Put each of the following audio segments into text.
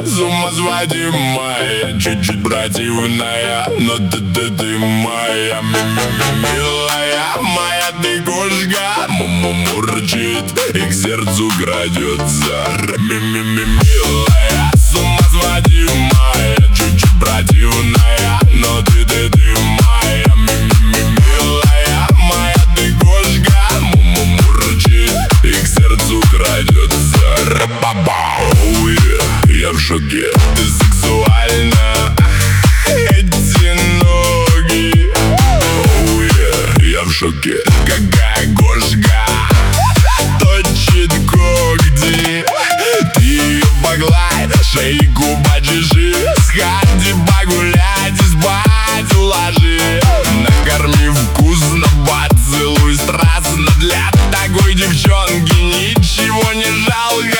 сумасводимая, чуть-чуть противная, но ты моя милая, моя ты кошка, мурчит и к сердцу крадется. Милая, сумасводимая, чуть-чуть противная, но ты моя милая, моя ты кошка, мурчит и к сердцу крадется. Оу, я в шоке, ты сексуальна, эти ноги. Оу, я в шоке, какая кошка точит когти. Ты ее погладь, шейку почеши, сходи погулять и спать уложи. Накорми вкусно, поцелуй страстно, для такой девчонки ничего не жалко.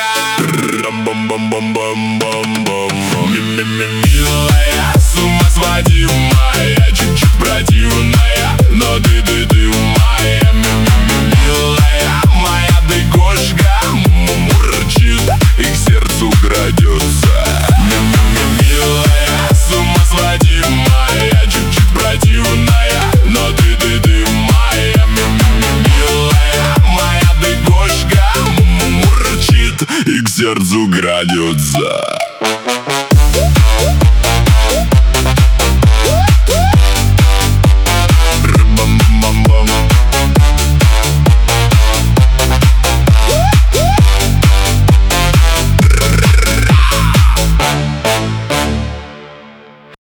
Милая, сумасводимая, чуть-чуть противная, но ты моя милая, моя ты кошка, мурчит и к сердцу крадется. Милая, сумасводимая, чуть-чуть противная, но ты моя милая, моя ты кошка, мурчит и к сердцу крадется.